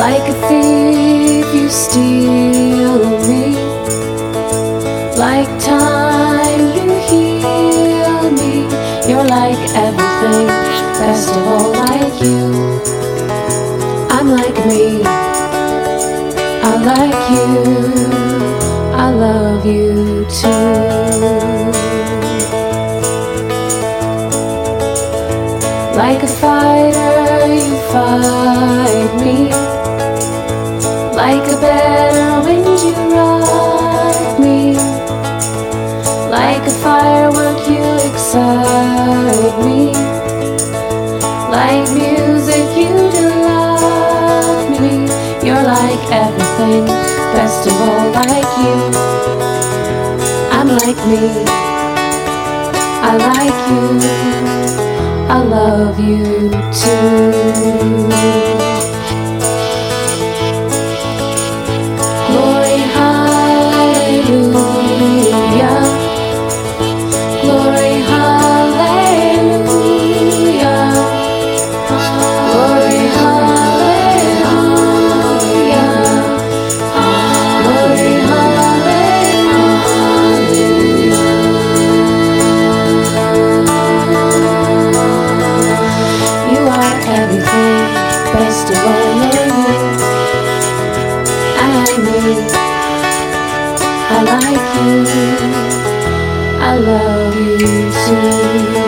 Like a thief, you steal me. Like time, you heal me. You're like everything, best of all, like you. I'm like me, I like you, I love you too. Like a fighter, you fight me. Like a better wind, you ride me. Like a firework, you excite me. Like music, you delight me. You're like everything, best of all, like you. I'm like me, I like you, I love you too. Glory, hallelujah. Glory, hallelujah. Glory, hallelujah. Glory, hallelujah. You are everything, best of all, you're you. I like me, I like you, I love you too.